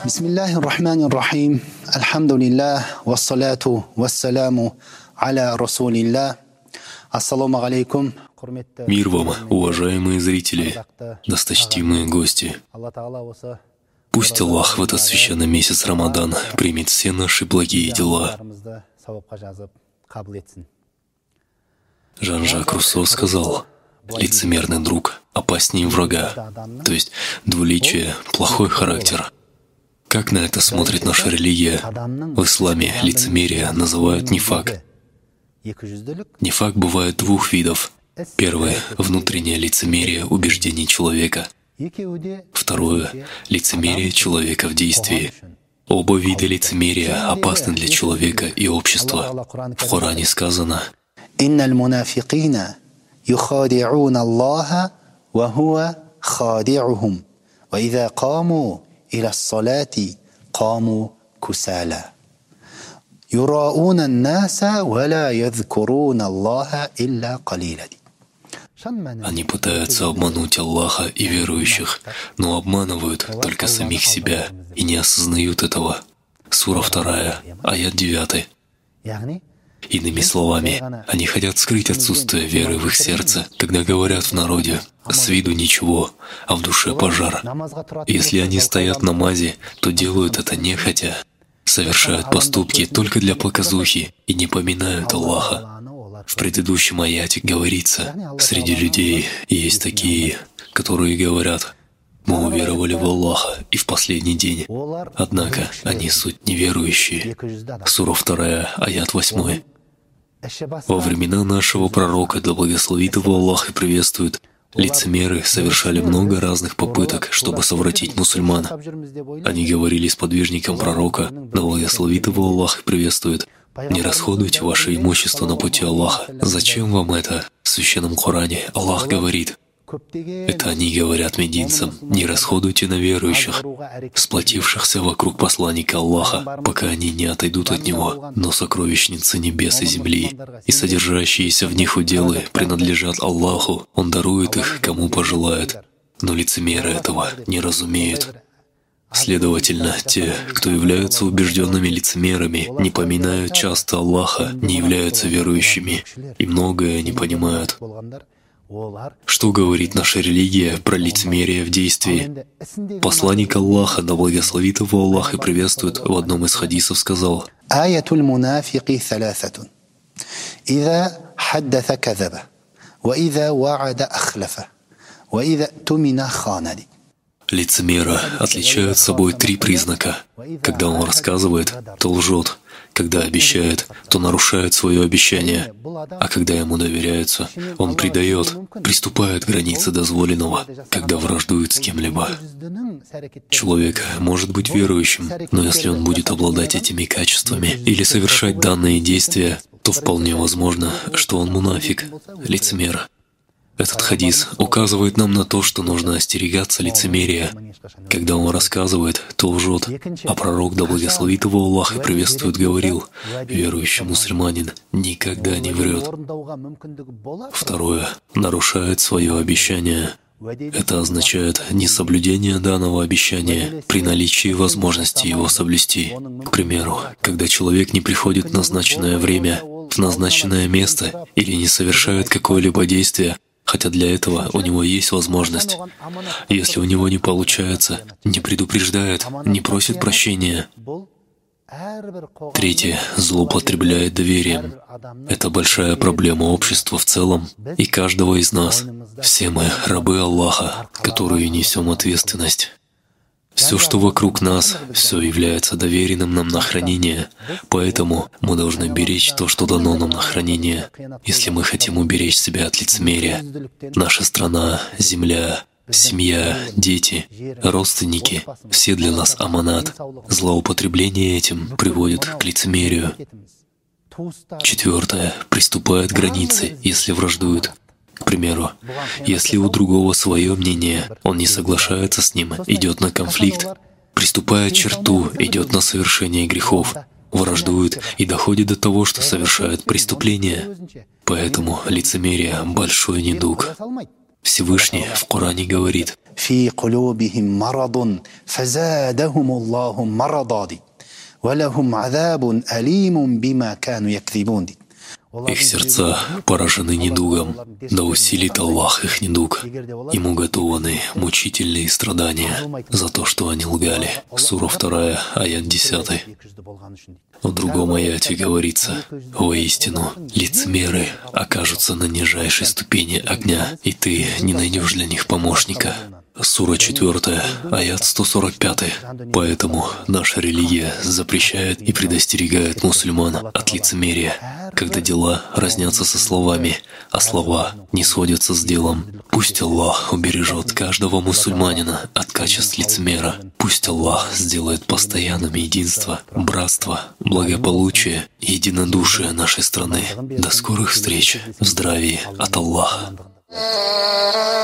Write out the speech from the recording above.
Бисмиллахи рахмани рахим. Альхамдулиллах. Вассалату вассаляму аля расулиллах. Ассаламу алейкум. Мир вам, уважаемые зрители, досточтимые гости. Пусть Аллах в этот священный месяц Рамадан примет все наши благие дела. Жан-Жак Руссо сказал: лицемерный друг опаснее врага, то есть двуличие, плохой характер. Как на это смотрит наша религия? В исламе лицемерие называют нифак. Нифак бывает двух видов. Первое — внутреннее лицемерие убеждений человека. Второе — лицемерие человека в действии. Оба вида лицемерия опасны для человека и общества. В Коране сказано: «Инналь мунафикина юхади'уна Аллаха ва хуа хади'ухум, ва иза каму иля ссалати каму кусаля. Юрауна ан-наса ва ла язкуруна Аллаха илля калиля». Они пытаются обмануть Аллаха и верующих, но обманывают только самих себя и не осознают этого. Сура 2, аят 9. Иными словами, они хотят скрыть отсутствие веры в их сердце, когда говорят в народе: с виду ничего, а в душе пожар. Если они стоят в намазе, то делают это нехотя, совершают поступки только для показухи и не поминают Аллаха. В предыдущем аяте говорится: среди людей есть такие, которые говорят: мы уверовали в Аллаха и в последний день. Однако они суть неверующие. Сура 2, аят 8. Во времена нашего пророка, да благословит его Аллах и приветствует, лицемеры совершали много разных попыток, чтобы совратить мусульман. Они говорили сподвижникам пророка, да благословит его Аллах и приветствует: не расходуйте ваше имущество на пути Аллаха. Зачем вам это? В Священном Коране Аллах говорит: это они говорят мединцам: не расходуйте на верующих, сплотившихся вокруг посланника Аллаха, пока они не отойдут от него. Но сокровищницы небес и земли и содержащиеся в них уделы принадлежат Аллаху. Он дарует их, кому пожелает. Но лицемеры этого не разумеют. Следовательно, те, кто являются убежденными лицемерами, не поминают часто Аллаха, не являются верующими, и многое не понимают. Что говорит наша религия про лицемерие в действии? Посланник Аллаха, да благословит его Аллах и приветствует, в одном из хадисов сказал: «Аятуль мунафики салясатун. Иза хаддаса казаба, ва иза ва'ада ахлафа, ва иза тумина ханади». Лицемера отличают собой три признака. Когда он рассказывает, то лжет. Когда обещает, то нарушает свое обещание. А когда ему доверяются, он предает, приступает к границе дозволенного, когда враждует с кем-либо. Человек может быть верующим, но если он будет обладать этими качествами или совершать данные действия, то вполне возможно, что он мунафик, лицемер. Этот хадис указывает нам на то, что нужно остерегаться лицемерия. Когда он рассказывает, то лжет, а пророк, да благословит его Аллах и приветствует, говорил: верующий мусульманин никогда не врет. Второе — нарушает свое обещание. Это означает несоблюдение данного обещания при наличии возможности его соблюсти. К примеру, когда человек не приходит в назначенное время, в назначенное место или не совершает какое-либо действие, хотя для этого у него есть возможность. Если у него не получается, не предупреждает, не просит прощения. Третье — злоупотребляет доверием. Это большая проблема общества в целом и каждого из нас. Все мы рабы Аллаха, которые несем ответственность. Все, что вокруг нас, все является доверенным нам на хранение, поэтому мы должны беречь то, что дано нам на хранение, если мы хотим уберечь себя от лицемерия. Наша страна, земля, семья, дети, родственники — все для нас аманат. Злоупотребление этим приводит к лицемерию. Четвертое — приступает к границе, если враждует. К примеру, если у другого свое мнение, он не соглашается с ним, идет на конфликт, приступает к черту, идет на совершение грехов, враждует и доходит до того, что совершает преступление. Поэтому лицемерие — большой недуг. Всевышний в Коране говорит: في قلوبهم مرض فزادهم الله مرضا ولهم عذاب أليم بما كانوا يكذبون. Их сердца поражены недугом, да усилит Аллах их недуг. Им уготованы мучительные страдания за то, что они лгали. Сура 2, аят 10. В другом аяте говорится: «Воистину, лицемеры окажутся на нижайшей ступени огня, и ты не найдешь для них помощника». Сура 4, аят 145. Поэтому наша религия запрещает и предостерегает мусульман от лицемерия, когда дела разнятся со словами, а слова не сходятся с делом. Пусть Аллах убережет каждого мусульманина от качеств лицемера. Пусть Аллах сделает постоянным единство, братство, благополучие и единодушие нашей страны. До скорых встреч в здравии от Аллаха.